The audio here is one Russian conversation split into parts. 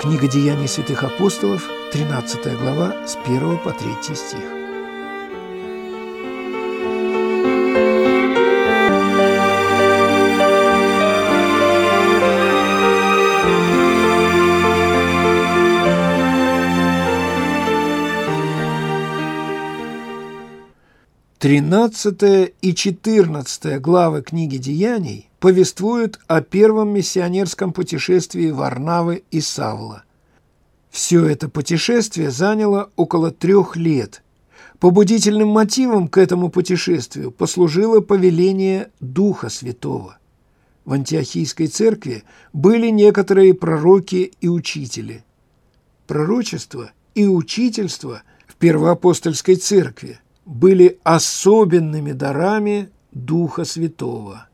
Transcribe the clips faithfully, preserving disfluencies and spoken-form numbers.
Книга Деяний святых апостолов, тринадцатая глава, с первого по третий стих. тринадцатая и четырнадцатая главы книги Деяний повествуют о первом миссионерском путешествии Варнавы и Савла. Все это путешествие заняло около трех лет. Побудительным мотивом к этому путешествию послужило повеление Духа Святого. В Антиохийской церкви были некоторые пророки и учители. Пророчество и учительство в первоапостольской церкви были особенными дарами Духа Святого.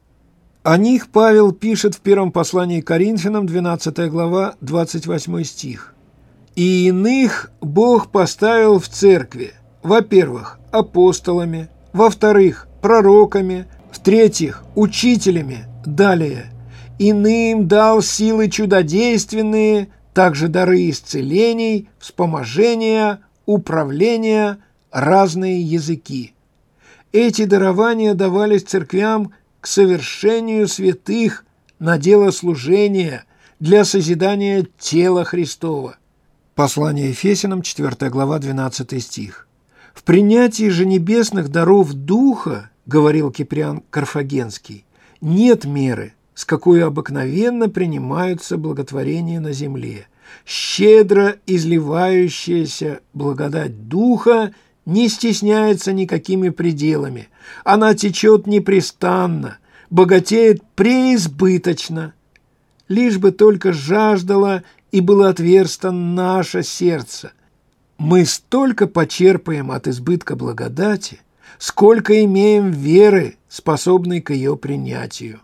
О них Павел пишет в первом послании к Коринфянам, двенадцатая глава, двадцать восьмой стих. «И иных Бог поставил в церкви, во-первых, апостолами, во-вторых, пророками, в-третьих, учителями, далее, иным дал силы чудодейственные, также дары исцелений, вспоможения, управления, разные языки». Эти дарования давались церквям к совершению святых на дело служения для созидания тела Христова. Послание Ефесянам, четвёртая глава, двенадцатый стих. «В принятии же небесных даров Духа, — говорил Киприан Карфагенский, — нет меры, с какой обыкновенно принимаются благотворения на земле. Щедро изливающаяся благодать Духа не стесняется никакими пределами. Она течет непрестанно, богатеет преизбыточно. Лишь бы только жаждало и было отверсто наше сердце. Мы столько почерпаем от избытка благодати, сколько имеем веры, способной к ее принятию».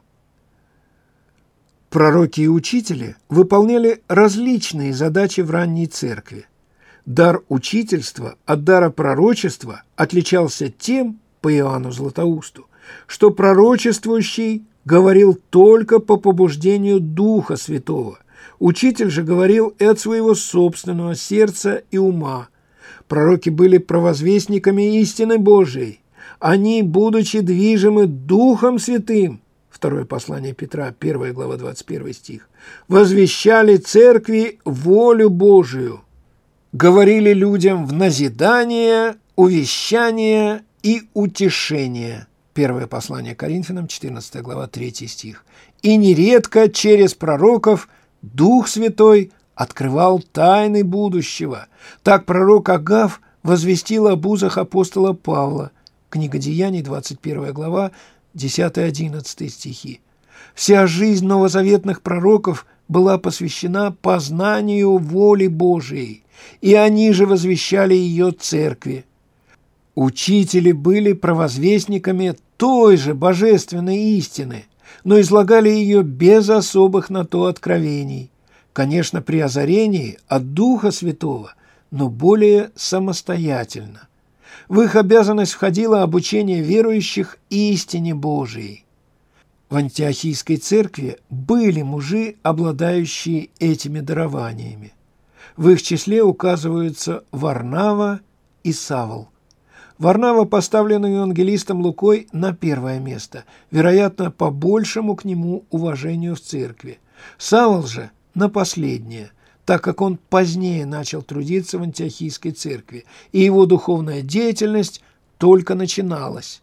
Пророки и учители выполняли различные задачи в ранней церкви. Дар учительства от дара пророчества отличался тем, по Иоанну Златоусту, что пророчествующий говорил только по побуждению Духа Святого. Учитель же говорил и от своего собственного сердца и ума. Пророки были провозвестниками истины Божией. Они, будучи движимы Духом Святым, второе послание Петра, первая глава, двадцать первый стих, возвещали церкви волю Божию, говорили людям в назидание, увещание и утешение. Первое послание Коринфянам, четырнадцатая глава, третий стих. И нередко через пророков Дух Святой открывал тайны будущего. Так пророк Агав возвестил об узах апостола Павла. Книга Деяний, двадцать первая глава, десятый-одиннадцатый стихи. Вся жизнь новозаветных пророков была посвящена познанию воли Божией, и они же возвещали ее церкви. Учители были провозвестниками той же божественной истины, но излагали ее без особых на то откровений, конечно, при озарении от Духа Святого, но более самостоятельно. В их обязанность входило обучение верующих истине Божией. В Антиохийской церкви были мужи, обладающие этими дарованиями. В их числе указываются Варнава и Савл. Варнава поставлен евангелистом Лукой на первое место, вероятно, по большему к нему уважению в церкви. Савл же на последнее, так как он позднее начал трудиться в Антиохийской церкви, и его духовная деятельность только начиналась.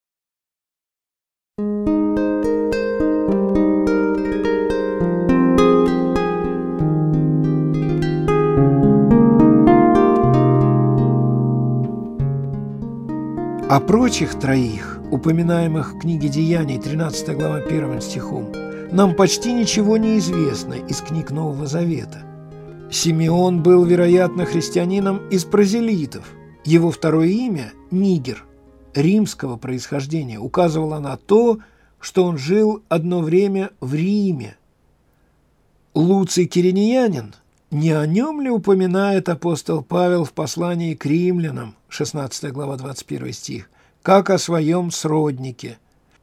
О прочих троих, упоминаемых в книге Деяний, тринадцатая глава, первым стихом, нам почти ничего не известно из книг Нового Завета. Симеон был, вероятно, христианином из прозелитов. Его второе имя – Нигер, римского происхождения, указывало на то, что он жил одно время в Риме. Луций Киринеянин, не о нем ли упоминает апостол Павел в послании к римлянам, шестнадцатая глава, двадцать первый стих, как о своем сроднике?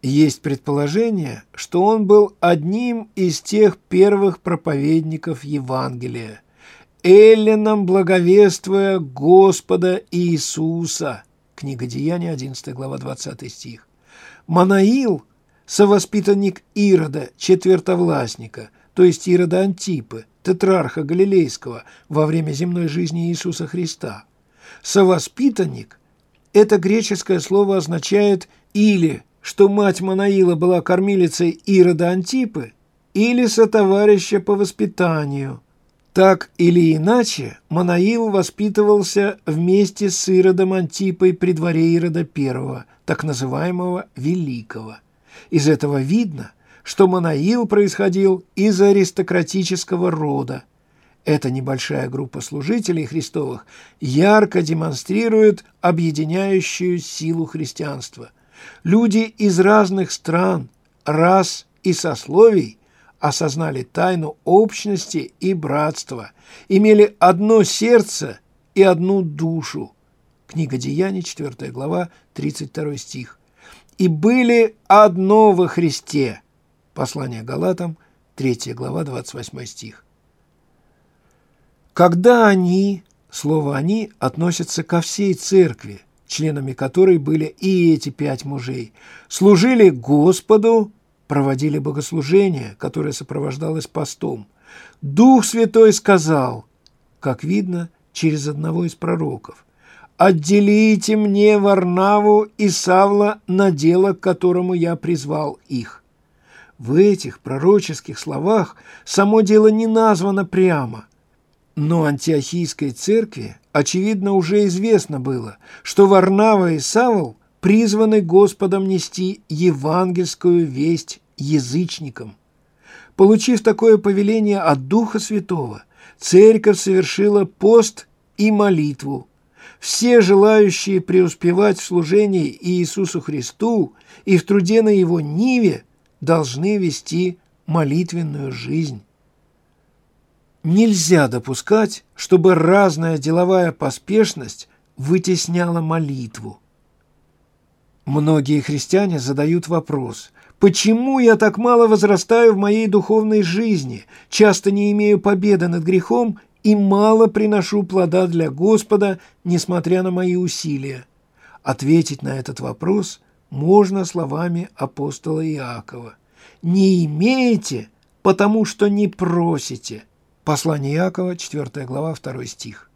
Есть предположение, что он был одним из тех первых проповедников Евангелия, эллинам благовествуя Господа Иисуса. Книга Деяний, одиннадцатая глава, двадцатый стих. Манаил – совоспитанник Ирода, четвертовластника, то есть Ирода Антипы, тетрарха Галилейского во время земной жизни Иисуса Христа. Совоспитанник – это греческое слово означает или что мать Манаила была кормилицей Ирода Антипы, или сотоварища по воспитанию. Так или иначе, Манаил воспитывался вместе с Иродом Антипой при дворе Ирода Первого, так называемого Великого. Из этого видно, что Манаил происходил из аристократического рода. Эта небольшая группа служителей Христовых ярко демонстрирует объединяющую силу христианства. Люди из разных стран, рас и сословий осознали тайну общности и братства, имели одно сердце и одну душу. Книга Деяний, четвертая глава, тридцать второй стих. И были одно во Христе. Послание Галатам, третья глава, двадцать восьмой стих. Когда они, слово «они» относится ко всей церкви, членами которой были и эти пять мужей, служили Господу, проводили богослужение, которое сопровождалось постом. Дух Святой сказал, как видно, через одного из пророков: «Отделите мне Варнаву и Савла на дело, к которому я призвал их». В этих пророческих словах само дело не названо прямо, но антиохийской церкви, очевидно, уже известно было, что Варнава и Савл призваны Господом нести евангельскую весть язычникам. Получив такое повеление от Духа Святого, церковь совершила пост и молитву. Все желающие преуспевать в служении Иисусу Христу и в труде на Его ниве должны вести молитвенную жизнь. Нельзя допускать, чтобы разная деловая поспешность вытесняла молитву. Многие христиане задают вопрос: почему я так мало возрастаю в моей духовной жизни, часто не имею победы над грехом и мало приношу плода для Господа, несмотря на мои усилия? Ответить на этот вопрос можно словами апостола Иакова: «Не имеете, потому что не просите». Послание Иакова, четвертая глава, второй стих.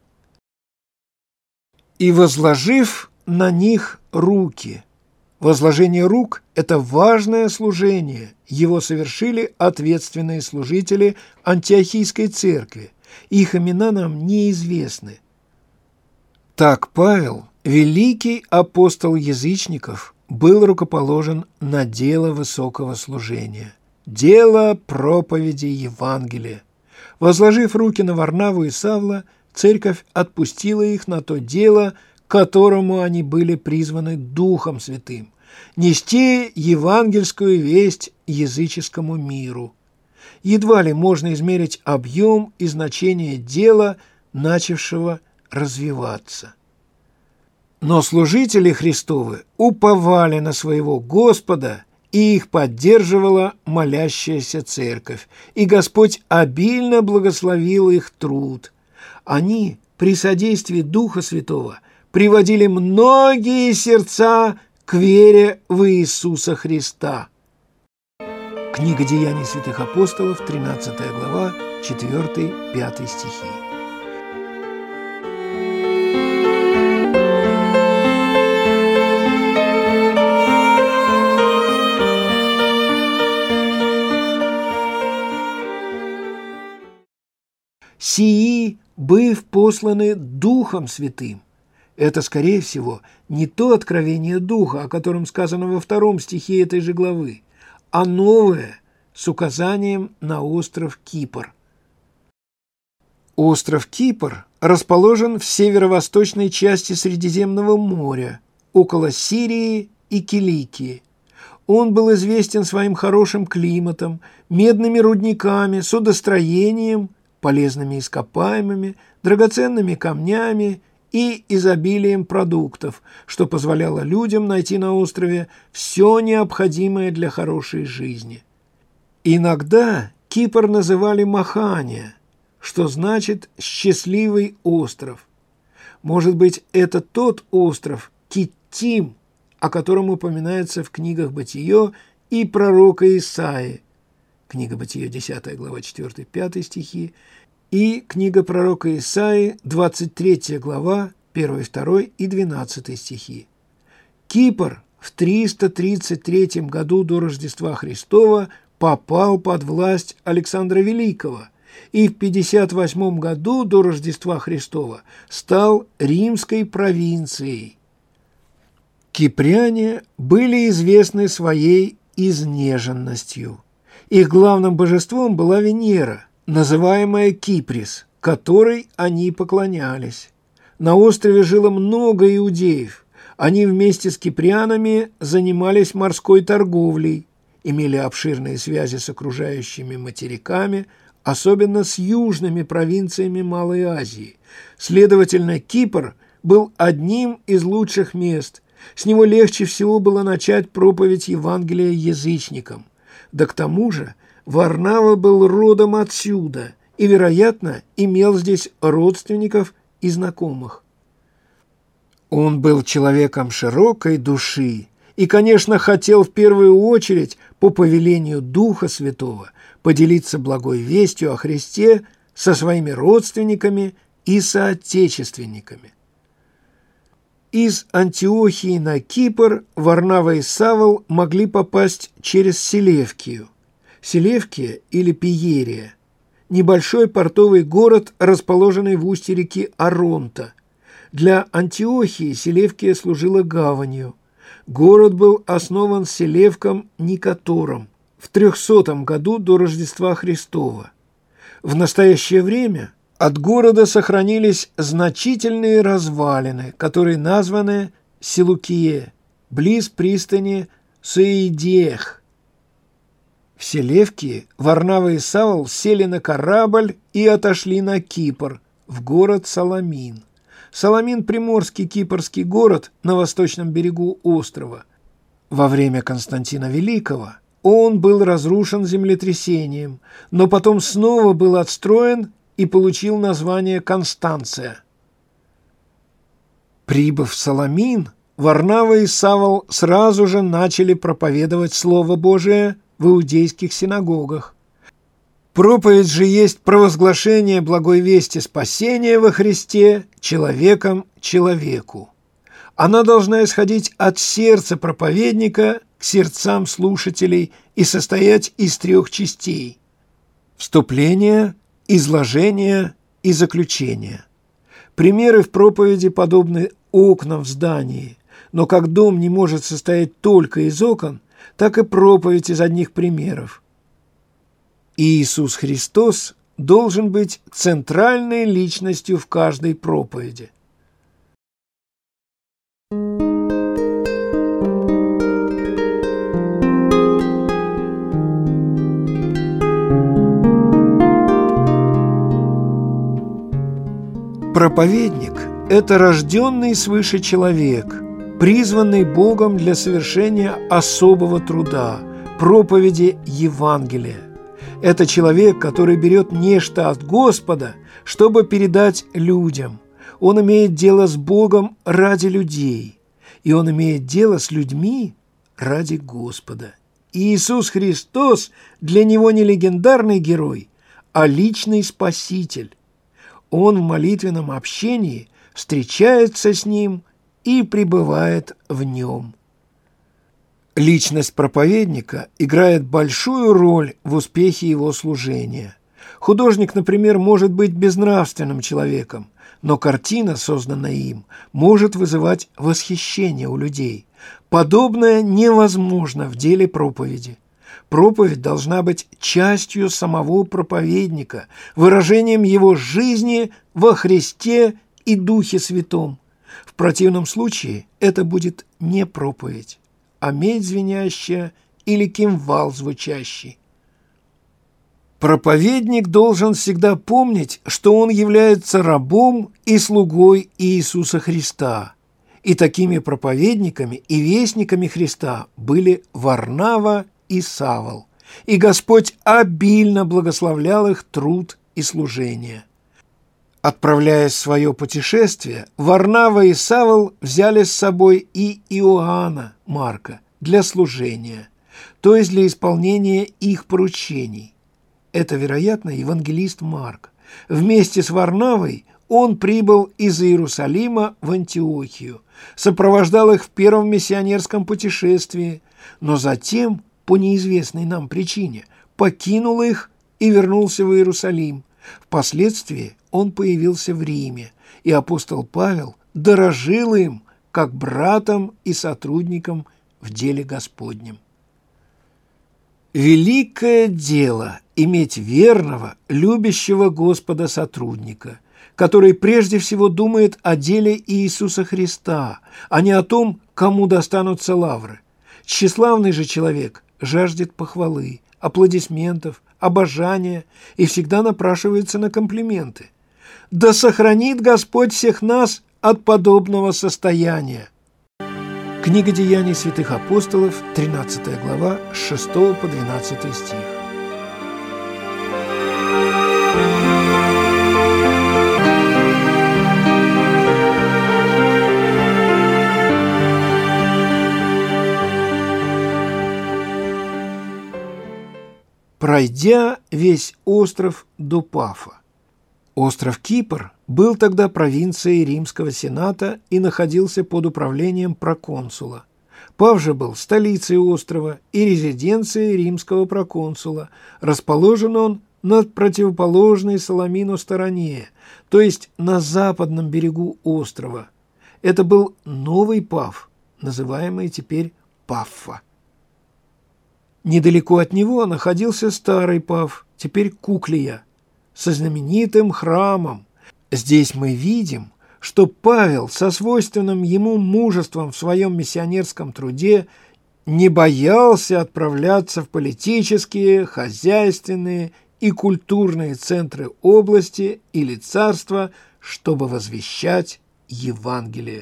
«И возложив на них руки». Возложение рук – это важное служение. Его совершили ответственные служители Антиохийской церкви. Их имена нам неизвестны. Так Павел, великий апостол язычников, был рукоположен на дело высокого служения, дело проповеди Евангелия. Возложив руки на Варнаву и Савла, церковь отпустила их на то дело, к которому они были призваны Духом Святым – нести евангельскую весть языческому миру. Едва ли можно измерить объем и значение дела, начавшего развиваться. Но служители Христовы уповали на своего Господа, и их поддерживала молящаяся церковь, и Господь обильно благословил их труд. Они при содействии Духа Святого приводили многие сердца к вере в Иисуса Христа. Книга Деяний святых апостолов, тринадцатая глава, четыре-пять стихи. «Сии, быв посланы Духом Святым». Это, скорее всего, не то откровение Духа, о котором сказано во втором стихе этой же главы, а новое с указанием на остров Кипр. Остров Кипр расположен в северо-восточной части Средиземного моря, около Сирии и Киликии. Он был известен своим хорошим климатом, медными рудниками, судостроением, полезными ископаемыми, драгоценными камнями и изобилием продуктов, что позволяло людям найти на острове все необходимое для хорошей жизни. Иногда Кипр называли Махания, что значит «счастливый остров». Может быть, это тот остров Киттим, о котором упоминается в книгах Бытие и пророка Исаии, книга Бытие, десятая глава, четыре-пять стихи, и книга пророка Исаии, двадцать третья глава, один-два и двенадцатый стихи. Кипр в триста тридцать третьем году до Рождества Христова попал под власть Александра Великого и в пятьдесят восьмом году до Рождества Христова стал римской провинцией. Кипряне были известны своей изнеженностью. Их главным божеством была Венера, называемая Киприс, которой они поклонялись. На острове жило много иудеев. Они вместе с кипрянами занимались морской торговлей, имели обширные связи с окружающими материками, особенно с южными провинциями Малой Азии. Следовательно, Кипр был одним из лучших мест. С него легче всего было начать проповедь Евангелия язычникам. Да к тому же Варнава был родом отсюда и, вероятно, имел здесь родственников и знакомых. Он был человеком широкой души и, конечно, хотел в первую очередь по повелению Духа Святого поделиться благой вестью о Христе со своими родственниками и соотечественниками. Из Антиохии на Кипр Варнава и Савл могли попасть через Селевкию. Селевкия или Пиерия – небольшой портовый город, расположенный в устье реки Аронта. Для Антиохии Селевкия служила гаванью. Город был основан Селевком Никатором в трехсотом году до Рождества Христова. В настоящее время от города сохранились значительные развалины, которые названы Селукие, близ пристани Суидех. В Селевкии Варнава и Савл сели на корабль и отошли на Кипр, в город Саламин. Саламин – приморский кипрский город на восточном берегу острова. Во время Константина Великого он был разрушен землетрясением, но потом снова был отстроен и получил название Констанция. Прибыв в Саламин, Варнава и Савл сразу же начали проповедовать Слово Божие в иудейских синагогах. Проповедь же есть провозглашение благой вести спасения во Христе человеком человеку. Она должна исходить от сердца проповедника к сердцам слушателей и состоять из трех частей – вступления, изложения и заключения. Примеры в проповеди подобны окнам в здании, но как дом не может состоять только из окон, так и проповедь из одних примеров. Иисус Христос должен быть центральной личностью в каждой проповеди. Проповедник – это рожденный свыше человек, призванный Богом для совершения особого труда – проповеди Евангелия. Это человек, который берет нечто от Господа, чтобы передать людям. Он имеет дело с Богом ради людей, и он имеет дело с людьми ради Господа. Иисус Христос для него не легендарный герой, а личный Спаситель. Он в молитвенном общении встречается с ним и пребывает в нем. Личность проповедника играет большую роль в успехе его служения. Художник, например, может быть безнравственным человеком, но картина, созданная им, может вызывать восхищение у людей. Подобное невозможно в деле проповеди. Проповедь должна быть частью самого проповедника, выражением его жизни во Христе и Духе Святом. В противном случае это будет не проповедь, а медь звенящая или кимвал звучащий. Проповедник должен всегда помнить, что он является рабом и слугой Иисуса Христа. И такими проповедниками и вестниками Христа были Варнава и Савл, и Господь обильно благословлял их труд и служение. Отправляясь в свое путешествие, Варнава и Савл взяли с собой и Иоанна Марка для служения, то есть для исполнения их поручений. Это, вероятно, евангелист Марк. Вместе с Варнавой он прибыл из Иерусалима в Антиохию, сопровождал их в первом миссионерском путешествии, но затем, по неизвестной нам причине, покинул их и вернулся в Иерусалим. Впоследствии он появился в Риме, и апостол Павел дорожил им как братом и сотрудником в деле Господнем. Великое дело иметь верного, любящего Господа сотрудника, который прежде всего думает о деле Иисуса Христа, а не о том, кому достанутся лавры. Тщеславный же человек жаждет похвалы, аплодисментов, обожания и всегда напрашивается на комплименты. Да сохранит Господь всех нас от подобного состояния. Книга Деяний святых апостолов, тринадцатая глава, с шестого по двенадцатый стих. Пройдя весь остров до Пафа. Остров Кипр был тогда провинцией Римского сената и находился под управлением проконсула. Паф же был столицей острова и резиденцией римского проконсула. Расположен он на противоположной Саламину стороне, то есть на западном берегу острова. Это был новый Паф, называемый теперь Паффа. Недалеко от него находился старый Паф, теперь Куклия, со знаменитым храмом. Здесь мы видим, что Павел со свойственным ему мужеством в своем миссионерском труде не боялся отправляться в политические, хозяйственные и культурные центры области или царства, чтобы возвещать Евангелие.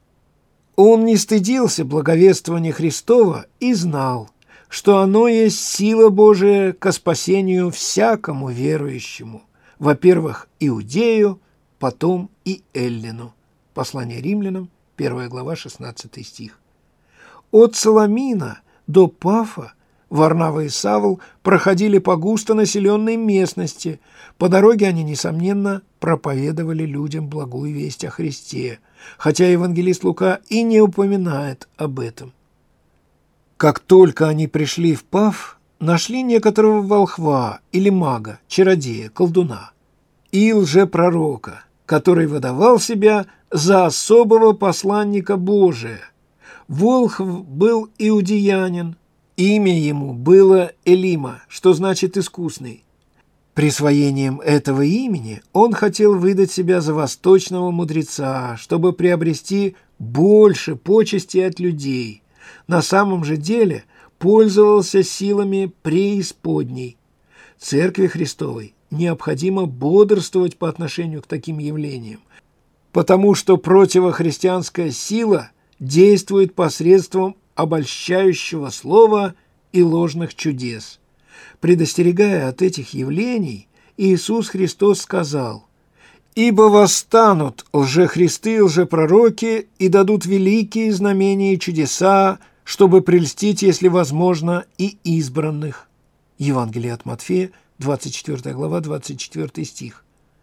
Он не стыдился благовествования Христова и знал, что оно есть сила Божия ко спасению всякому верующему, во-первых, иудею, потом и эллину. Послание римлянам, первая глава, шестнадцатый стих. От Саламина до Пафа Варнава и Савл проходили по густонаселенной местности. По дороге они, несомненно, проповедовали людям благую весть о Христе, хотя евангелист Лука и не упоминает об этом. Как только они пришли в Паф, нашли некоторого волхва или мага, чародея, колдуна и лжепророка, который выдавал себя за особого посланника Божия. Волхв был иудеянин, имя ему было Элима, что значит «искусный». Присвоением этого имени он хотел выдать себя за восточного мудреца, чтобы приобрести больше почести от людей. На самом же деле пользовался силами преисподней. Церкви Христовой необходимо бодрствовать по отношению к таким явлениям, потому что противохристианская сила действует посредством обольщающего слова и ложных чудес. Предостерегая от этих явлений, Иисус Христос сказал: «Ибо восстанут лжехристы и лжепророки и дадут великие знамения и чудеса, чтобы прельстить, если возможно, и избранных». Евангелие от Матфея, двадцать четвёртая глава, двадцать четвёртый стих.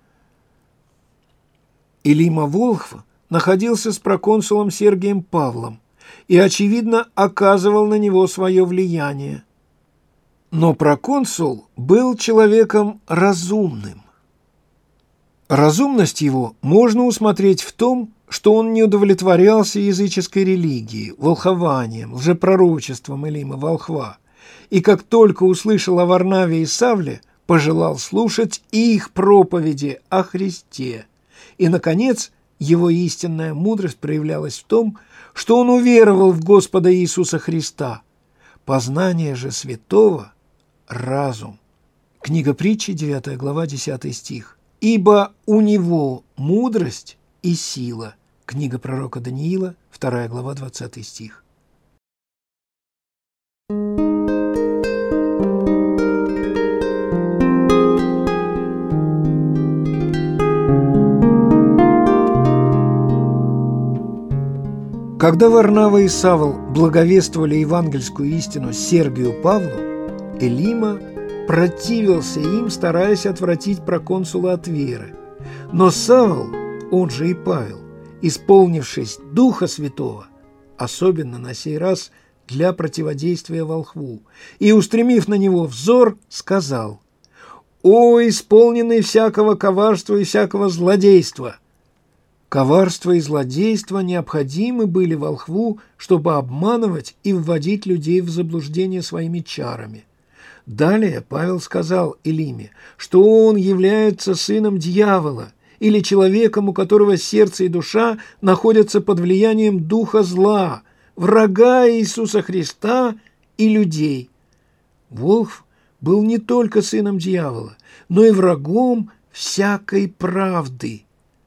Элима Волхв находился с проконсулом Сергием Павлом и, очевидно, оказывал на него свое влияние. Но проконсул был человеком разумным. Разумность его можно усмотреть в том, что он не удовлетворялся языческой религией, волхованием, лжепророчеством Элима Волхва, и как только услышал о Варнаве и Савле, пожелал слушать их проповеди о Христе. И, наконец, его истинная мудрость проявлялась в том, что он уверовал в Господа Иисуса Христа. Познание же святого – разум. Книга притчи, девятая глава, десятый стих. «Ибо у него мудрость и сила». Книга пророка Даниила, вторая глава, двадцатый стих. Когда Варнава и Савл благовествовали евангельскую истину Сергию Павлу, Элима противился им, стараясь отвратить проконсула от веры. Но Савл, он же и Павел, исполнившись Духа Святого, особенно на сей раз для противодействия волхву, и, устремив на него взор, сказал: «О, исполненный всякого коварства и всякого злодейства!» Коварство и злодейство необходимы были волхву, чтобы обманывать и вводить людей в заблуждение своими чарами. Далее Павел сказал Элиме, что он является сыном дьявола или человеком, у которого сердце и душа находятся под влиянием духа зла, врага Иисуса Христа и людей. Волхв был не только сыном дьявола, но и врагом всякой правды.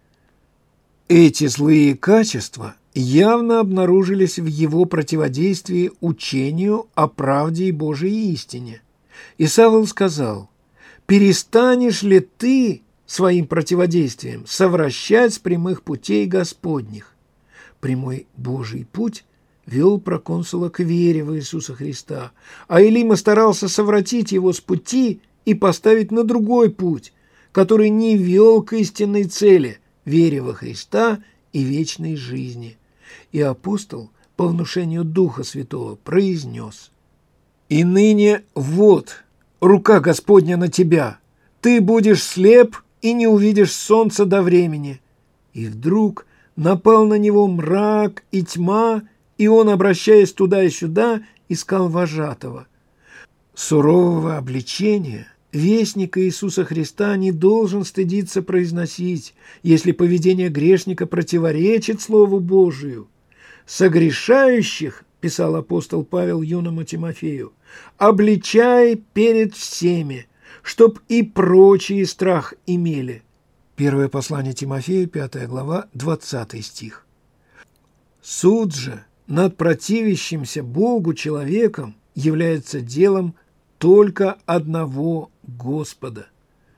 Эти злые качества явно обнаружились в его противодействии учению о правде и Божьей истине. И Савл сказал: «Перестанешь ли ты своим противодействием совращать с прямых путей Господних?» Прямой Божий путь вел проконсула к вере в Иисуса Христа, а Элима старался совратить его с пути и поставить на другой путь, который не вел к истинной цели – вере во Христа и вечной жизни. И апостол по внушению Духа Святого произнес: «И ныне вот рука Господня на тебя, ты будешь слеп и не увидишь солнца до времени». И вдруг напал на него мрак и тьма, и он, обращаясь туда и сюда, искал вожатого. Сурового обличения вестника Иисуса Христа не должен стыдиться произносить, если поведение грешника противоречит Слову Божию. «Согрешающих, — писал апостол Павел юному Тимофею, — обличай перед всеми, чтоб и прочие страх имели». Первое послание Тимофею, пятая глава, двадцатый стих. Суд же над противящимся Богу человеком является делом только одного Господа.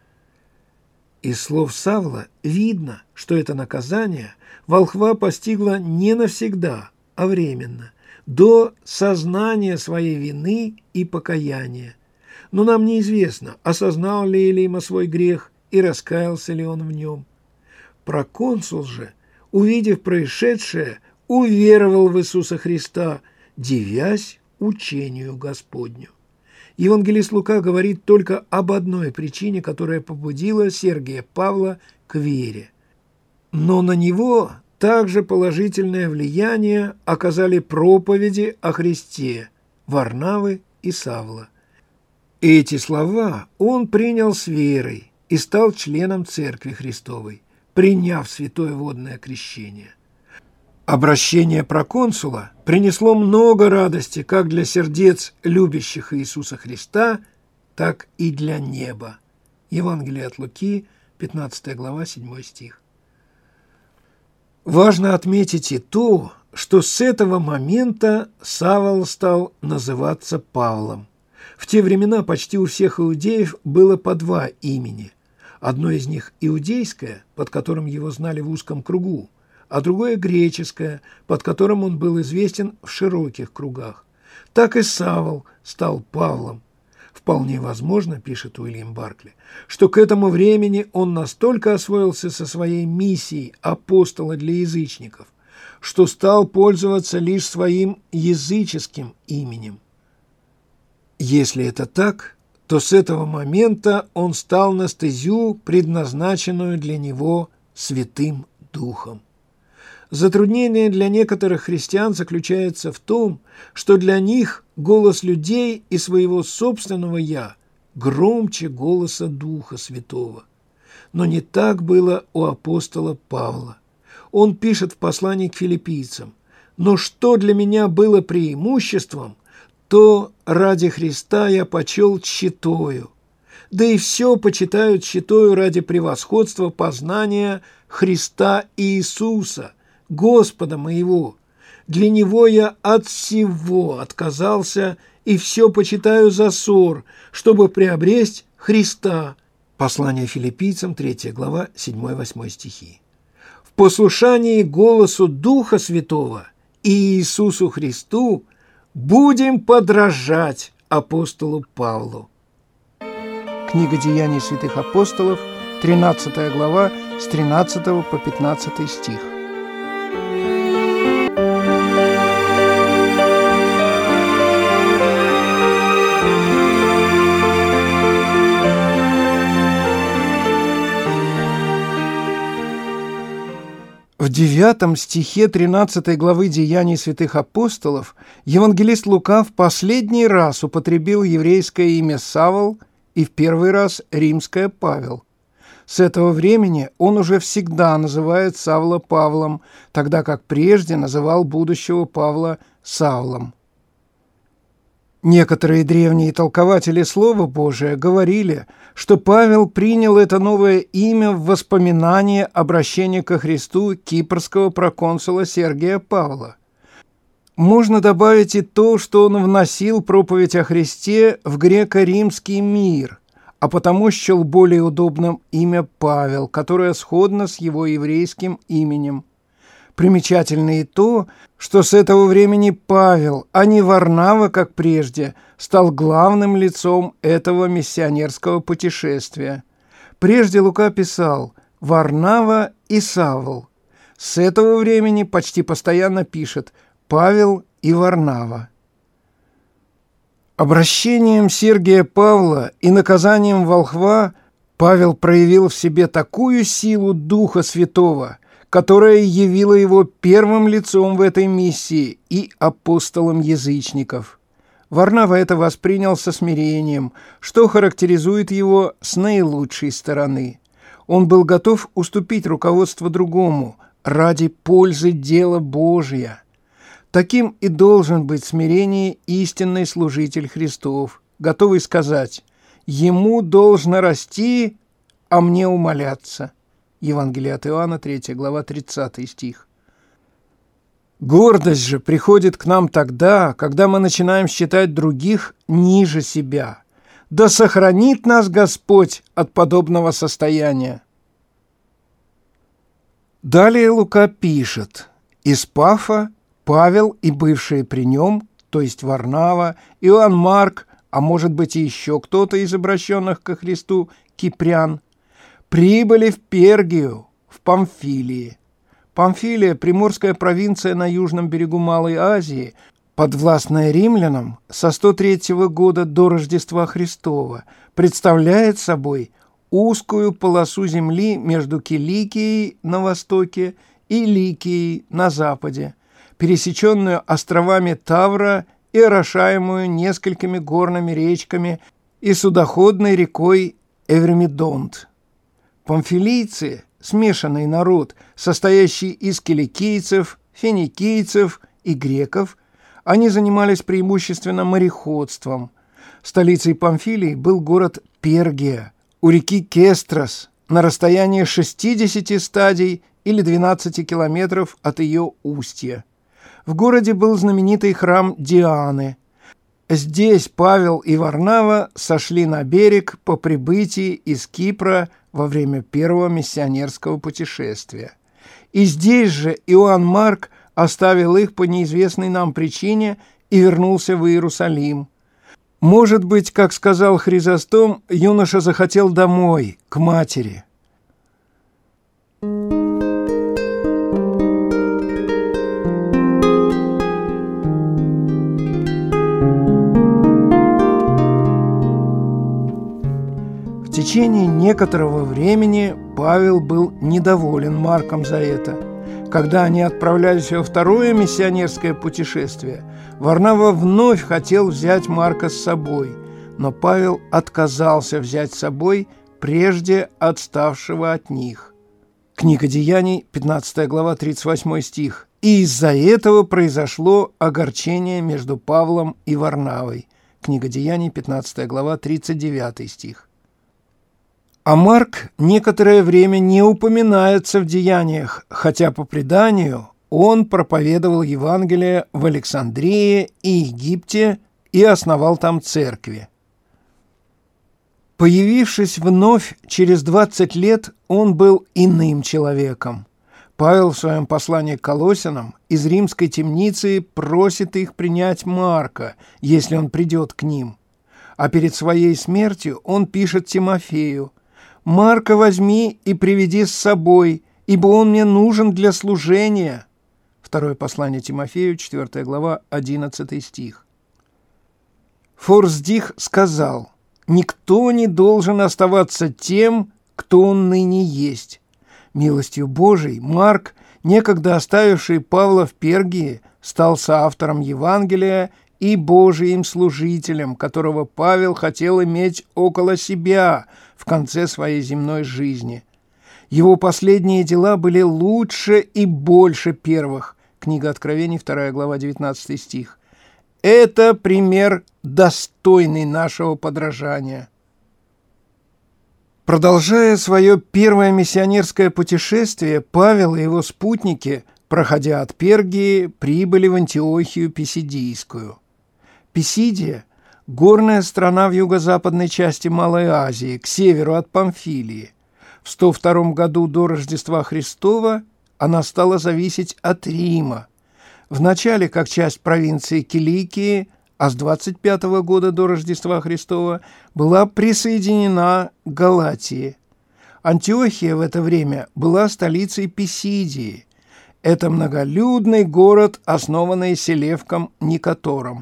Из слов Савла видно, что это наказание волхва постигло не навсегда, а временно, до сознания своей вины и покаяния. Но нам неизвестно, осознал ли Элима свой грех и раскаялся ли он в нем. Проконсул же, увидев происшедшее, уверовал в Иисуса Христа, дивясь учению Господню. Евангелист Лука говорит только об одной причине, которая побудила Сергия Павла к вере. Но на него также положительное влияние оказали проповеди о Христе Варнавы и Савла. Эти слова он принял с верой и стал членом Церкви Христовой, приняв святое водное крещение. Обращение проконсула принесло много радости как для сердец любящих Иисуса Христа, так и для неба. Евангелие от Луки, пятнадцатая глава, седьмой стих. Важно отметить и то, что с этого момента Савл стал называться Павлом. В те времена почти у всех иудеев было по два имени. Одно из них иудейское, под которым его знали в узком кругу, а другое греческое, под которым он был известен в широких кругах. Так и Савл стал Павлом. Вполне возможно, пишет Уильям Баркли, что к этому времени он настолько освоился со своей миссией апостола для язычников, что стал пользоваться лишь своим языческим именем. Если это так, то с этого момента он стал на стезю, предназначенную для него Святым Духом. Затруднение для некоторых христиан заключается в том, что для них голос людей и своего собственного «я» громче голоса Духа Святого. Но не так было у апостола Павла. Он пишет в послании к филиппийцам: «Но что для меня было преимуществом, то ради Христа я почел тщетою. да и все почитают щитою ради превосходства познания Христа Иисуса, Господа моего. Для Него я от всего отказался и все почитаю за ссор, чтобы приобресть Христа». Послание Филиппийцам, третья глава, седьмой-восьмой стихи. В послушании голосу Духа Святого и Иисусу Христу будем подражать апостолу Павлу. Книга Деяний святых апостолов, тринадцатая глава, с тринадцатого по пятнадцатый стих. В девятом стихе тринадцатой главы Деяний святых апостолов евангелист Лука в последний раз употребил еврейское имя Савл и в первый раз римское Павел. С этого времени он уже всегда называет Савла Павлом, тогда как прежде называл будущего Павла Савлом. Некоторые древние толкователи Слова Божия говорили, что Павел принял это новое имя в воспоминание обращения ко Христу кипрского проконсула Сергия Павла. Можно добавить и то, что он вносил проповедь о Христе в греко-римский мир, а потому счел более удобным имя Павел, которое сходно с его еврейским именем. Примечательно и то, что с этого времени Павел, а не Варнава, как прежде, стал главным лицом этого миссионерского путешествия. Прежде Лука писал «Варнава и Савл». С этого времени почти постоянно пишет «Павел и Варнава». Обращением Сергия Павла и наказанием волхва Павел проявил в себе такую силу Духа Святого, которая явила его первым лицом в этой миссии и апостолом язычников. Варнава это воспринял со смирением, что характеризует его с наилучшей стороны. Он был готов уступить руководство другому ради пользы дела Божия. Таким и должен быть в смирении истинный служитель Христов, готовый сказать «Ему должно расти, а мне умоляться». Евангелие от Иоанна, третья глава, тридцатый стих. Гордость же приходит к нам тогда, когда мы начинаем считать других ниже себя. Да сохранит нас Господь от подобного состояния. Далее Лука пишет: «Из Пафа Павел и бывшие при нем, то есть Варнава, Иоанн Марк, а может быть и еще кто-то из обращенных ко Христу кипрян, прибыли в Пергию, в Памфилии». Памфилия – приморская провинция на южном берегу Малой Азии, подвластная римлянам со сто третьего года до Рождества Христова, представляет собой узкую полосу земли между Киликией на востоке и Ликией на западе, пересеченную островами Тавра и орошаемую несколькими горными речками и судоходной рекой Эвремидонт. Памфилийцы – смешанный народ, состоящий из киликийцев, финикийцев и греков. Они занимались преимущественно мореходством. Столицей Памфилии был город Пергия у реки Кестрос на расстоянии шестидесяти стадий или двенадцати километров от ее устья. В городе был знаменитый храм Дианы. Здесь Павел и Варнава сошли на берег по прибытии из Кипра во время первого миссионерского путешествия. И здесь же Иоанн Марк оставил их по неизвестной нам причине и вернулся в Иерусалим. Может быть, как сказал Хризостом, юноша захотел домой, к матери. В течение некоторого времени Павел был недоволен Марком за это. Когда они отправлялись во второе миссионерское путешествие, Варнава вновь хотел взять Марка с собой, но Павел отказался взять с собой прежде отставшего от них. Книга Деяний, пятнадцатая глава, тридцать восьмой стих. «И из-за этого произошло огорчение между Павлом и Варнавой». Книга Деяний, пятнадцатая глава, тридцать девятый стих. А Марк некоторое время не упоминается в деяниях, хотя по преданию он проповедовал Евангелие в Александрии и Египте и основал там церкви. Появившись вновь через двадцать лет, он был иным человеком. Павел в своем послании к Колоссянам из римской темницы просит их принять Марка, если он придет к ним. А перед своей смертью он пишет Тимофею: «Марка возьми и приведи с собой, ибо он мне нужен для служения». Второе послание Тимофею, четвёртая глава, одиннадцатый стих. Форсдих сказал: «Никто не должен оставаться тем, кто он ныне есть». Милостью Божией Марк, некогда оставивший Павла в Пергии, стал соавтором Евангелия и Божиим служителем, которого Павел хотел иметь около себя в конце своей земной жизни. Его последние дела были лучше и больше первых. Книга Откровений, вторая глава, девятнадцатый стих. Это пример, достойный нашего подражания. Продолжая свое первое миссионерское путешествие, Павел и его спутники, проходя от Пергии, прибыли в Антиохию Писидийскую. Писидия – горная страна в юго-западной части Малой Азии, к северу от Памфилии. В сто втором году до Рождества Христова она стала зависеть от Рима. Вначале как часть провинции Киликии, а с двадцать пятого года до Рождества Христова была присоединена к Галатии. Антиохия в это время была столицей Писидии. Это многолюдный город, основанный Селевком Никатором.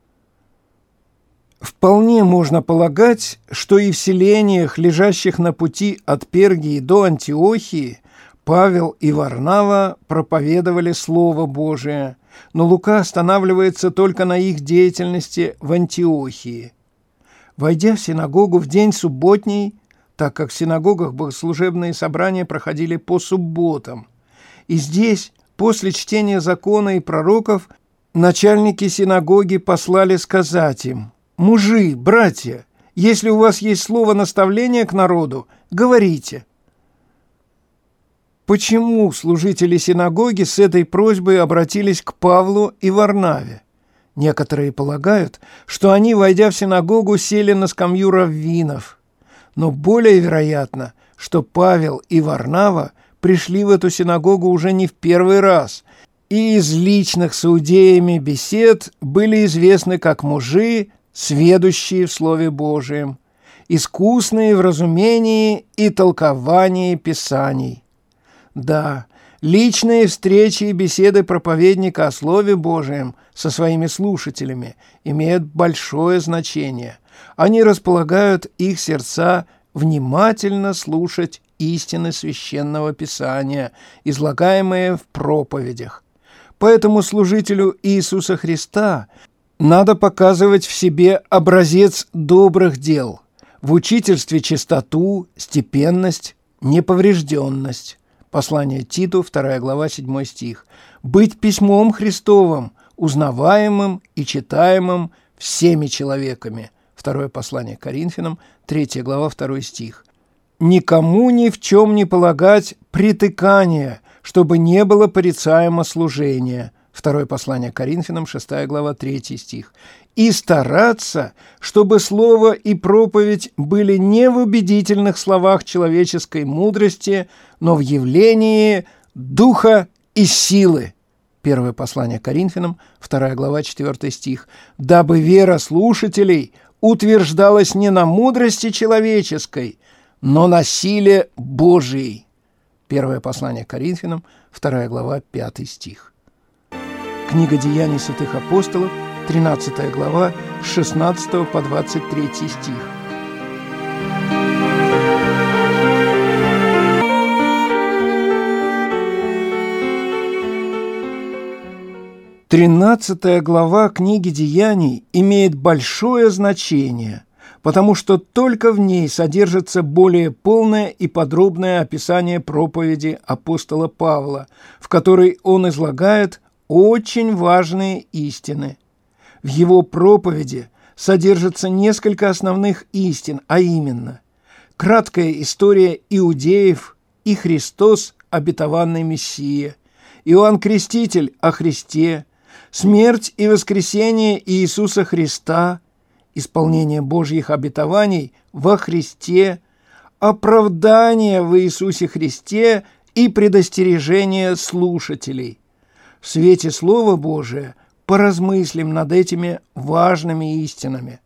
Вполне можно полагать, что и в селениях, лежащих на пути от Пергии до Антиохии, Павел и Варнава проповедовали Слово Божие, но Лука останавливается только на их деятельности в Антиохии. Войдя в синагогу в день субботний, так как в синагогах богослужебные собрания проходили по субботам, и здесь, после чтения закона и пророков, начальники синагоги послали сказать им: «Мужи, братья, если у вас есть слово наставления к народу, говорите». Почему служители синагоги с этой просьбой обратились к Павлу и Варнаве? Некоторые полагают, что они, войдя в синагогу, сели на скамью раввинов. Но более вероятно, что Павел и Варнава пришли в эту синагогу уже не в первый раз, и из личных с иудеями бесед были известны как мужи, сведущие в Слове Божием, искусные в разумении и толковании Писаний. Да, личные встречи и беседы проповедника о Слове Божием со своими слушателями имеют большое значение. Они располагают их сердца внимательно слушать истины Священного Писания, излагаемые в проповедях. Поэтому служителю Иисуса Христа надо показывать в себе образец добрых дел, в учительстве чистоту, степенность, неповрежденность. Послание Титу, вторая глава, седьмой стих. Быть письмом Христовым, узнаваемым и читаемым всеми человеками. Второе послание Коринфянам, третья глава, второй стих. Никому ни в чем не полагать притыкания, чтобы не было порицаемо служения. Второе послание Коринфянам, шестая глава, третий стих. И стараться, чтобы слово и проповедь были не в убедительных словах человеческой мудрости, но в явлении духа и силы. Первое послание Коринфянам, вторая глава, четвёртый стих. Дабы вера слушателей утверждалась не на мудрости человеческой, но на силе Божией. Первое послание Коринфянам, вторая глава, пятый стих. Книга Деяний святых апостолов, тринадцатая глава, с шестнадцатого по двадцать третий стих. Тринадцатая глава книги Деяний имеет большое значение, потому что только в ней содержится более полное и подробное описание проповеди апостола Павла, в которой он излагает очень важные истины. В его проповеди содержится несколько основных истин, а именно: краткая история иудеев и Христос, обетованный Мессия, Иоанн Креститель о Христе, смерть и воскресение Иисуса Христа, исполнение Божьих обетований во Христе, оправдание в Иисусе Христе и предостережение слушателей. В свете Слова Божия поразмыслим над этими важными истинами.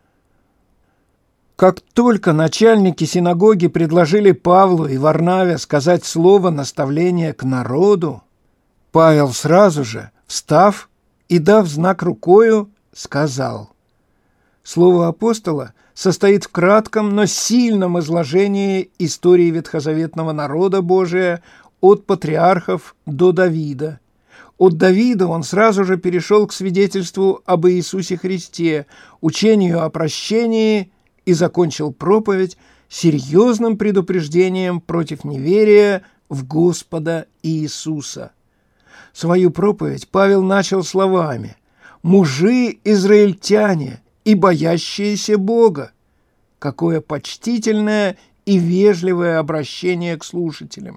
Как только начальники синагоги предложили Павлу и Варнаве сказать слово наставления к народу, Павел сразу же, встав и дав знак рукою, сказал. Слово апостола состоит в кратком, но сильном изложении истории ветхозаветного народа Божия от патриархов до Давида. От Давида он сразу же перешел к свидетельству об Иисусе Христе, учению о прощении и закончил проповедь серьезным предупреждением против неверия в Господа Иисуса. Свою проповедь Павел начал словами: «Мужи израильтяне и боящиеся Бога». Какое почтительное и вежливое обращение к слушателям.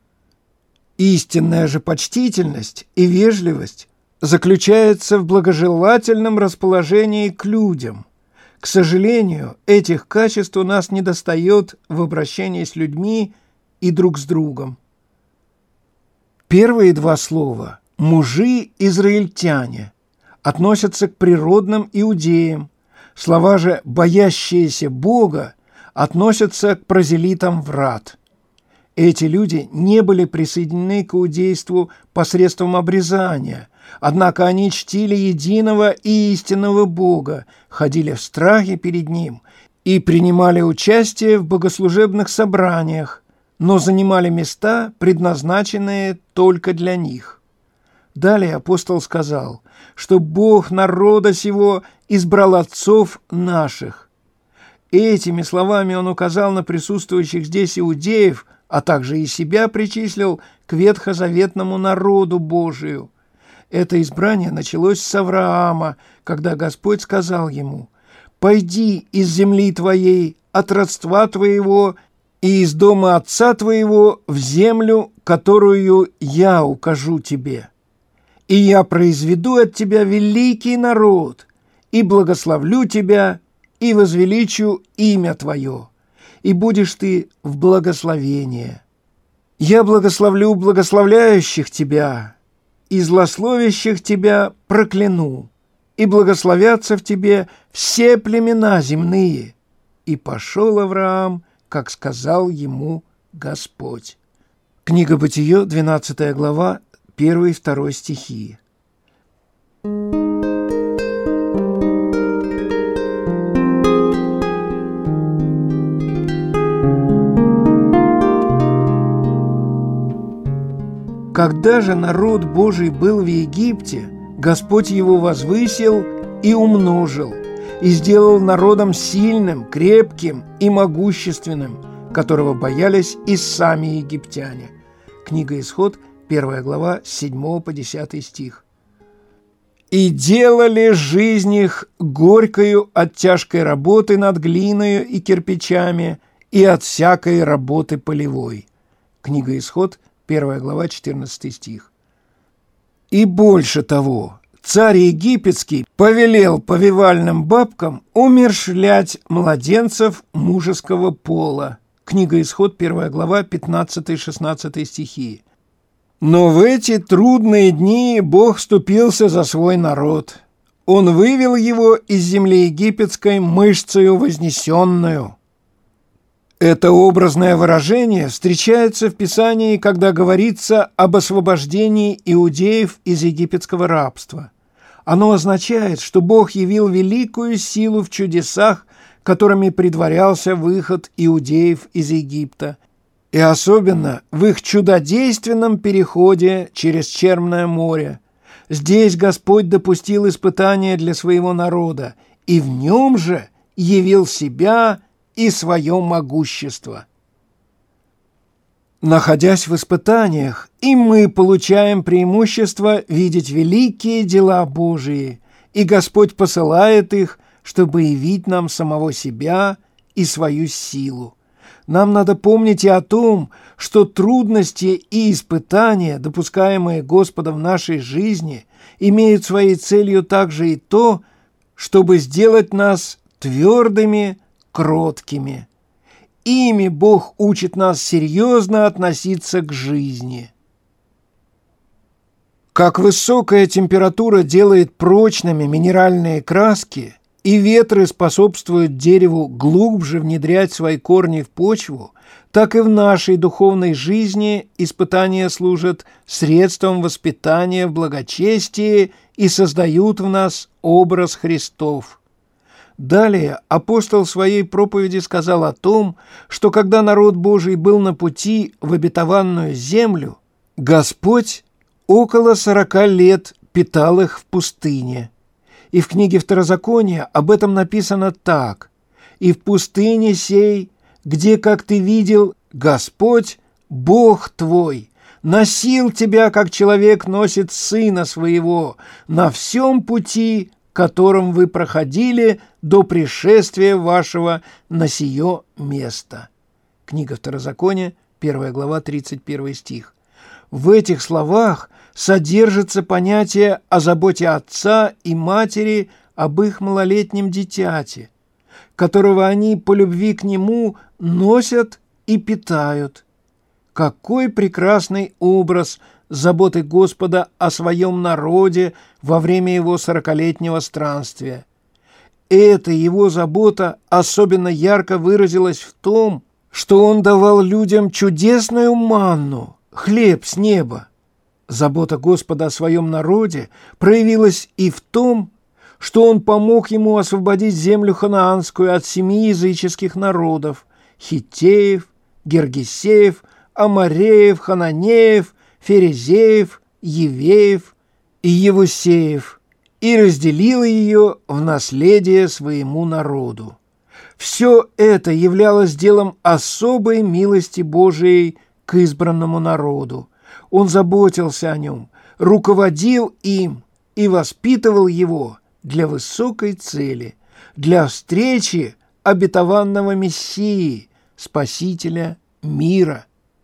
Истинная же почтительность и вежливость заключается в благожелательном расположении к людям. К сожалению, этих качеств у нас недостает в обращении с людьми и друг с другом. Первые два слова «мужи израильтяне» относятся к природным иудеям, слова же «боящиеся Бога» относятся к прозелитам врат. Эти люди не были присоединены к иудейству посредством обрезания, однако они чтили единого и истинного Бога, ходили в страхе перед Ним и принимали участие в богослужебных собраниях, но занимали места, предназначенные только для них. Далее апостол сказал, что Бог народа сего избрал отцов наших. Этими словами он указал на присутствующих здесь иудеев, а также и себя причислил к ветхозаветному народу Божию. Это избрание началось с Авраама, когда Господь сказал ему: «Пойди из земли твоей, от родства твоего и из дома отца твоего в землю, которую я укажу тебе. И я произведу от тебя великий народ, и благословлю тебя, и возвеличу имя твое, и будешь ты в благословении. Я благословлю благословляющих тебя, и злословящих тебя прокляну, и благословятся в тебе все племена земные». И пошел Авраам, как сказал ему Господь. Книга Бытие, двенадцатая глава, первый и второй стихи. Когда же народ Божий был в Египте, Господь его возвысил и умножил, и сделал народом сильным, крепким и могущественным, которого боялись и сами египтяне. Книга Исход, первая глава, с седьмого по десятый стих. «И делали жизнь их горькою от тяжкой работы над глиною и кирпичами и от всякой работы полевой». Книга Исход, первая глава, четырнадцатый стих. «И больше того, царь египетский повелел повивальным бабкам умерщвлять младенцев мужеского пола». Книга Исход, первая глава, пятнадцатый-шестнадцатый стихи. Но в эти трудные дни Бог вступился за свой народ. Он вывел его из земли египетской мышцею вознесенную. Это образное выражение встречается в Писании, когда говорится об освобождении иудеев из египетского рабства. Оно означает, что Бог явил великую силу в чудесах, которыми предварялся выход иудеев из Египта, и особенно в их чудодейственном переходе через Черное море. Здесь Господь допустил испытания для своего народа, и в нем же явил себя и свое могущество. Находясь в испытаниях, и мы получаем преимущество видеть великие дела Божии, и Господь посылает их, чтобы явить нам самого себя и свою силу. Нам надо помнить и о том, что трудности и испытания, допускаемые Господом в нашей жизни, имеют своей целью также и то, чтобы сделать нас твердыми, кроткими. Ими Бог учит нас серьезно относиться к жизни. Как высокая температура делает прочными минеральные краски, и ветры способствуют дереву глубже внедрять свои корни в почву, так и в нашей духовной жизни испытания служат средством воспитания в благочестии и создают в нас образ Христов. Далее апостол в своей проповеди сказал о том, что когда народ Божий был на пути в обетованную землю, Господь около сорока лет питал их в пустыне. И в книге Второзакония об этом написано так: «И в пустыне сей, где, как ты видел, Господь, Бог твой, носил тебя, как человек носит сына своего, на всем пути, которым вы проходили до пришествия вашего на сие место». Книга Второзакония, первая глава, тридцать первый стих. В этих словах содержится понятие о заботе отца и матери об их малолетнем дитяте, которого они по любви к нему носят и питают. Какой прекрасный образ заботы Господа о своем народе во время его сорокалетнего странствия! Эта его забота особенно ярко выразилась в том, что он давал людям чудесную манну, хлеб с неба. Забота Господа о своем народе проявилась и в том, что Он помог ему освободить землю ханаанскую от семи языческих народов – хиттеев, гергесеев, амореев, хананеев, ферезеев, евеев и евусеев, и разделил ее в наследие своему народу. Все это являлось делом особой милости Божией к избранному народу. Он заботился о нем, руководил им и воспитывал его для высокой цели, для встречи обетованного Мессии, Спасителя мира.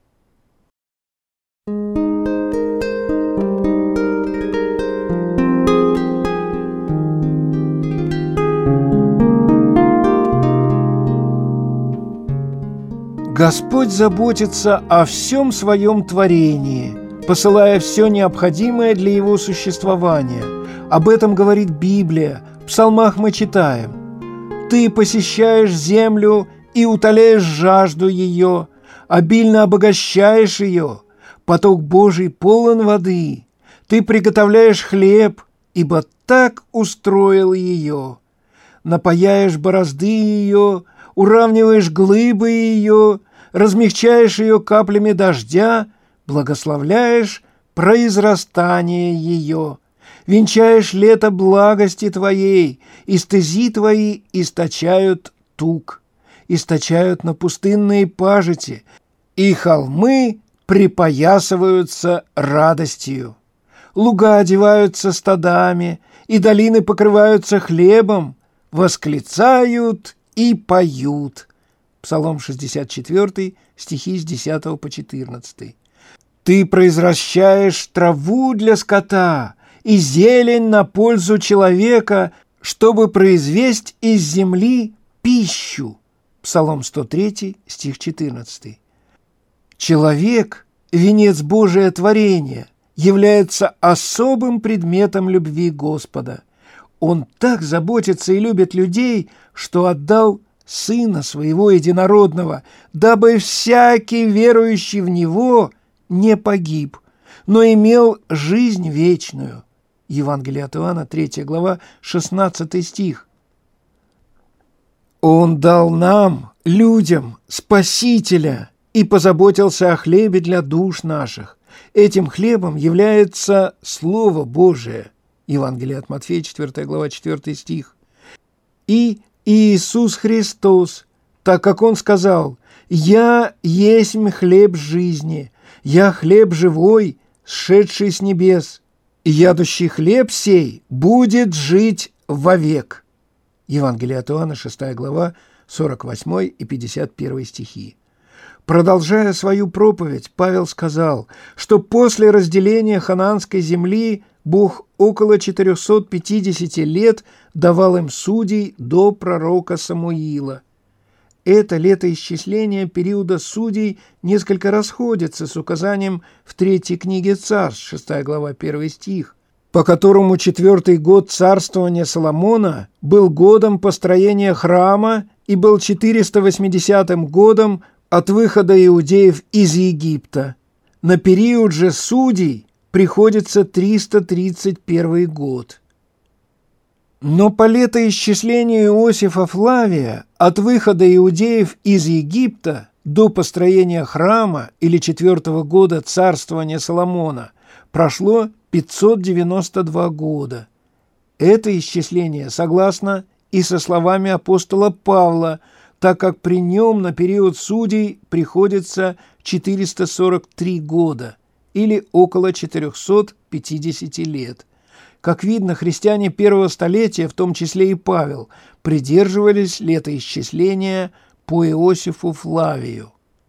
Господь заботится о всем своем творении, посылая все необходимое для его существования. Об этом говорит Библия. В псалмах мы читаем: «Ты посещаешь землю и утоляешь жажду ее, обильно обогащаешь ее, поток Божий полон воды. Ты приготовляешь хлеб, ибо так устроил ее. Напаяешь борозды ее, уравниваешь глыбы ее, размягчаешь ее каплями дождя, благословляешь произрастание ее, венчаешь лето благости твоей, и стези твои источают тук, источают на пустынные пажити, и холмы припоясываются радостью. Луга одеваются стадами, и долины покрываются хлебом, восклицают и поют». Псалом шестьдесят четыре, стихи с десятого по четырнадцатый. «Ты произращаешь траву для скота и зелень на пользу человека, чтобы произвести из земли пищу». Псалом сто три, стих четырнадцатый. Человек, венец Божие творение, является особым предметом любви Господа. Он так заботится и любит людей, что отдал Сына Своего Единородного, дабы всякий, верующий в Него, не погиб, но имел жизнь вечную. Евангелие от Иоанна, третья глава, шестнадцатый стих. Он дал нам, людям, Спасителя и позаботился о хлебе для душ наших. Этим хлебом является Слово Божие. Евангелие от Матфея, четвёртая глава, четвёртый стих. И Иисус Христос, так как Он сказал: «Я есть хлеб жизни, я хлеб живой, сшедший с небес, и ядущий хлеб сей будет жить вовек». Евангелие от Иоанна, шестая глава, сорок восьмой и пятьдесят первый стихи. Продолжая свою проповедь, Павел сказал, что после разделения ханаанской земли Бог около четырехсот пятидесяти лет давал им судей до пророка Самуила. Это летоисчисление периода судей несколько расходится с указанием в третьей книге Царств, шестая глава, первый стих, по которому четвертый год царствования Соломона был годом построения храма и был четыреста восьмидесятым годом от выхода иудеев из Египта. На период же судей приходится триста тридцать первый год. Но по летоисчислению Иосифа Флавия от выхода иудеев из Египта до построения храма или четвертого года царствования Соломона прошло пятьсот девяносто два года. Это исчисление согласно и со словами апостола Павла, так как при нем на период судей приходится четыреста сорок три года или около четырехсот пятидесяти лет. Как видно, христиане первого столетия, в том числе и Павел, придерживались летоисчисления по Иосифу Флавию.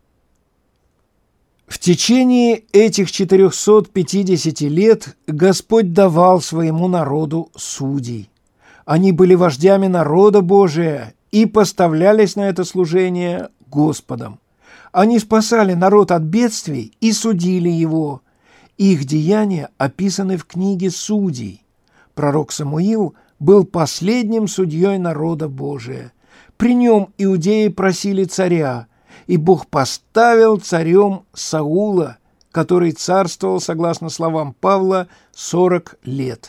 В течение этих четырехсот пятидесяти лет Господь давал своему народу судей. Они были вождями народа Божия и поставлялись на это служение Господом. Они спасали народ от бедствий и судили его. Их деяния описаны в книге Судей. Пророк Самуил был последним судьей народа Божия. При нем иудеи просили царя, и Бог поставил царем Саула, который царствовал, согласно словам Павла, сорок лет.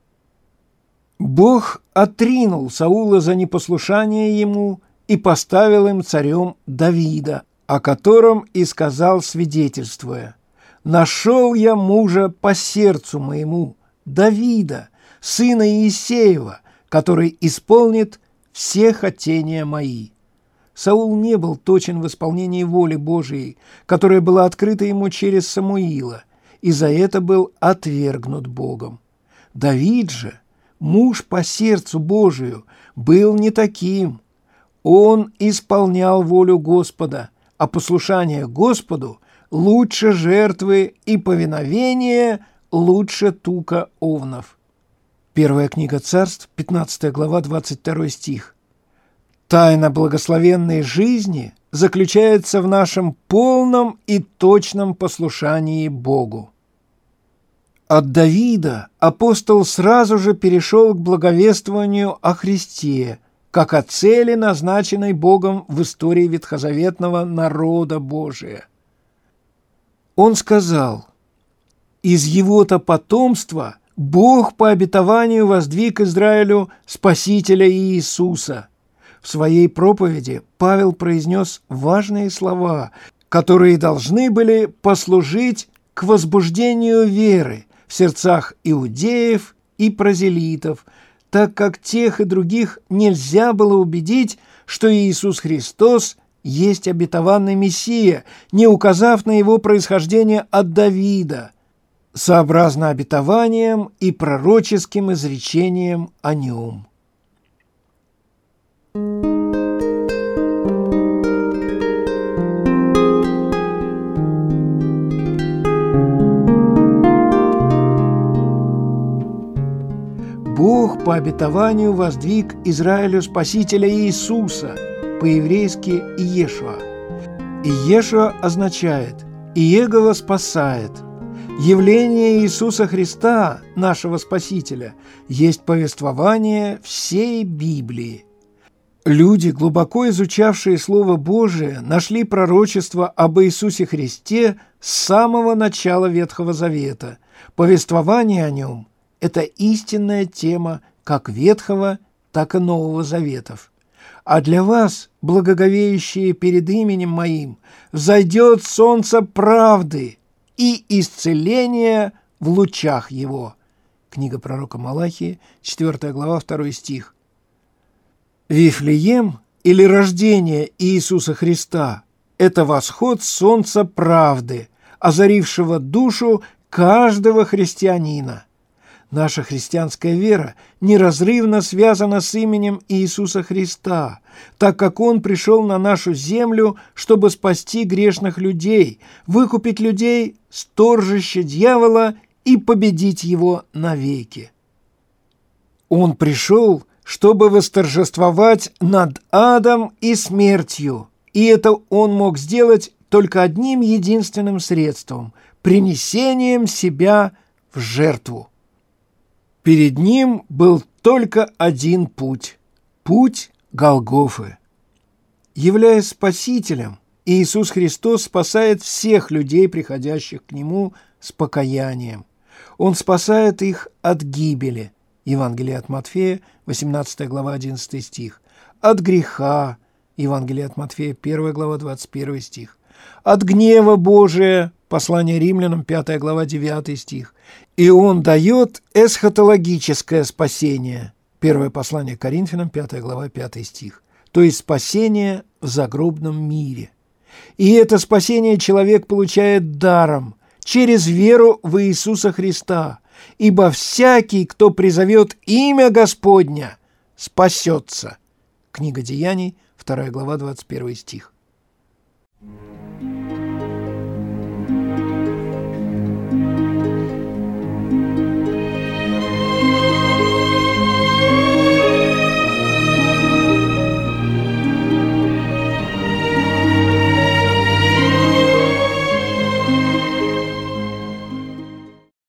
Бог отринул Саула за непослушание ему и поставил им царем Давида, о котором и сказал, свидетельствуя: «Нашел я мужа по сердцу моему, Давида, сына Иисеева, который исполнит все хотения мои». Саул не был точен в исполнении воли Божией, которая была открыта ему через Самуила, и за это был отвергнут Богом. Давид же, муж по сердцу Божию, был не таким. Он исполнял волю Господа, а послушание Господу лучше жертвы и повиновение лучше тука овнов. Первая книга Царств, пятнадцатая глава, двадцать второй стих. Тайна благословенной жизни заключается в нашем полном и точном послушании Богу. От Давида апостол сразу же перешел к благовествованию о Христе, как о цели, назначенной Богом в истории ветхозаветного народа Божия. Он сказал: «Из его-то потомства Бог по обетованию воздвиг Израилю Спасителя Иисуса». В своей проповеди Павел произнес важные слова, которые должны были послужить к возбуждению веры в сердцах иудеев и прозелитов, так как тех и других нельзя было убедить, что Иисус Христос есть обетованный Мессия, не указав на его происхождение от Давида, сообразно обетованиям и пророческим изречениям о нем. Бог по обетованию воздвиг Израилю Спасителя Иисуса, по-еврейски Иешуа. Иешуа означает «Иегова спасает». Явление Иисуса Христа, нашего Спасителя, есть повествование всей Библии. Люди, глубоко изучавшие Слово Божие, нашли пророчество об Иисусе Христе с самого начала Ветхого Завета. Повествование о нем – это истинная тема как Ветхого, так и Нового Заветов. А для вас, благоговеющие перед именем Моим, взойдет солнце правды и исцеление в лучах его». Книга пророка Малахии, четвёртая глава, второй стих. Вифлеем или рождение Иисуса Христа – это восход солнца правды, озарившего душу каждого христианина. Наша христианская вера неразрывно связана с именем Иисуса Христа, так как Он пришел на нашу землю, чтобы спасти грешных людей, выкупить людей с торжища дьявола и победить его навеки. Он пришел, чтобы восторжествовать над адом и смертью, и это Он мог сделать только одним единственным средством – принесением себя в жертву. Перед Ним был только один путь – путь Голгофы. Являясь Спасителем, Иисус Христос спасает всех людей, приходящих к Нему с покаянием. Он спасает их от гибели. Евангелие от Матфея, восемнадцатая глава, одиннадцатый стих. От греха. Евангелие от Матфея, первая глава, двадцать первый стих. От гнева Божия. Послание Римлянам, пятая глава, девятый стих. И Он дает эсхатологическое спасение. Первое послание Коринфянам, пятая глава, пятый стих. То есть спасение в загробном мире. И это спасение человек получает даром, через веру в Иисуса Христа. Ибо всякий, кто призовет имя Господня, спасется. Книга Деяний, вторая глава, двадцать первый стих.